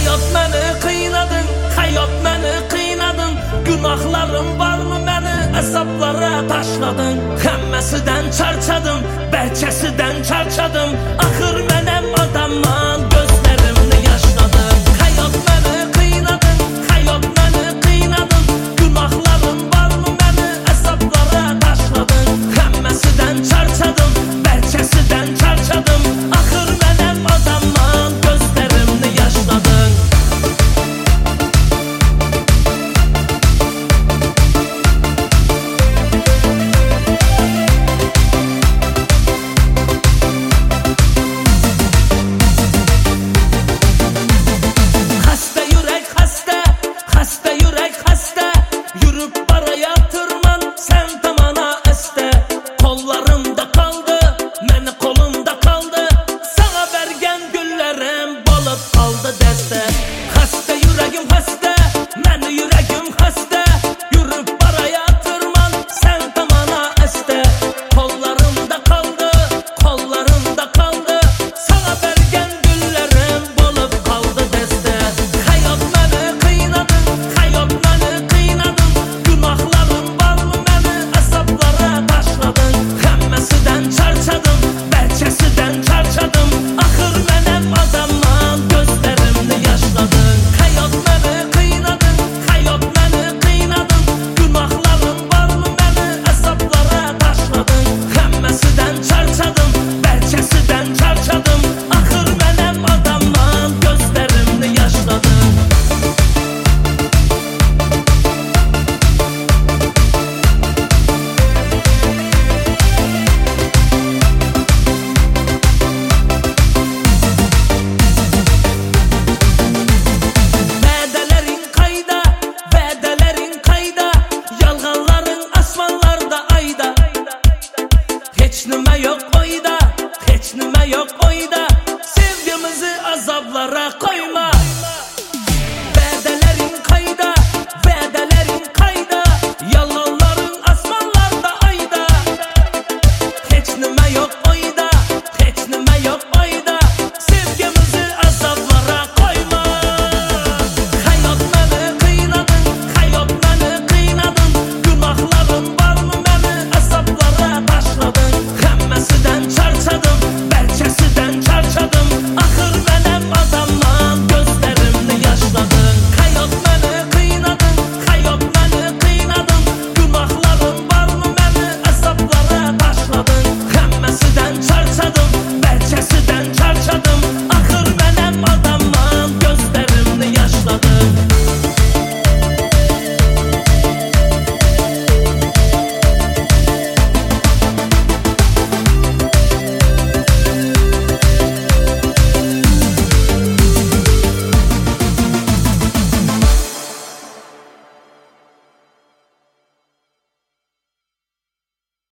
Hayat məni qıynadın, hayat məni qıynadın. Günahlarım varmı məni hesaplara taşladın. Həmməsidən çarçadım, bəlkəsidən çarçadım. Axır mənəm adamman, gözlərimni yaşladım. Hayat məni qıynadın, hayat məni qıynadın. Günahlarım varmı məni hesaplara taşladın. Həmməsidən çarçadım, bəlkəsidən çarçadım. Axır mənəm adamman, gözlərimni yaşladın. Aldı dəstə